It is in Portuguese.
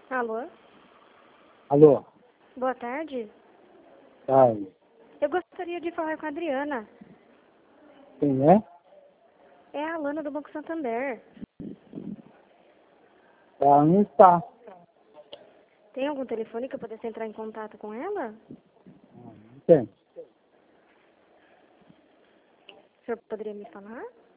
Alô? Alô? Boa tarde. Tarde. Eu gostaria de falar com a Adriana. Quem é? É a Alana do Banco Santander. Ela não está. Tem algum telefone que eu pudesse entrar em contato com ela? Não tem. O senhor poderia me falar?